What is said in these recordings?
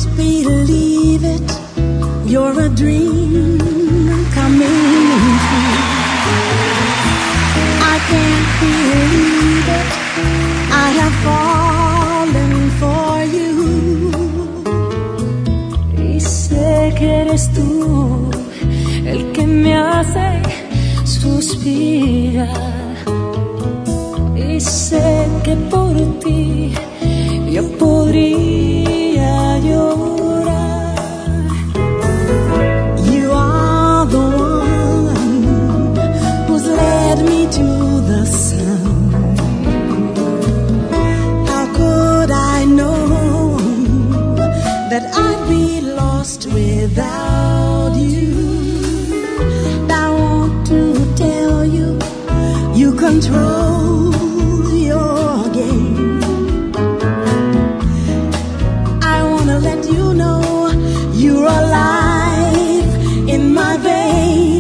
believe it, you're a dream coming true. I can't believe it, I have fallen for you. Y sé que eres tú el que me hace suspirar. Y sé que por ti yo podría llorar. You are the one who's led me to the sun. How could I know that I'd be lost without you? I want to tell you, you control your game. I want to let you know you're alive in my veins.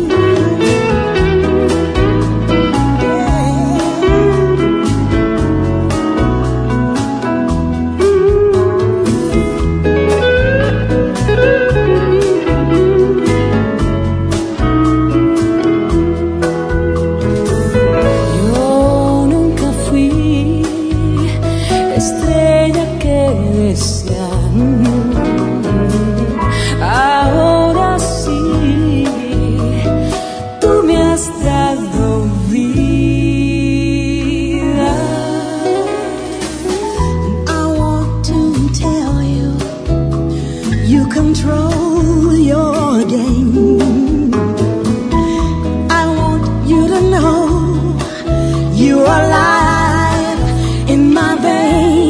Ahora sí, tú me has dado vida. I want to tell you, you control your game. I want you to know you're alive in my veins.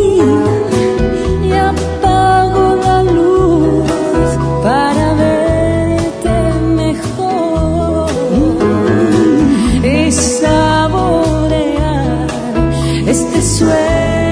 Para verte mejor y saborear este sueño.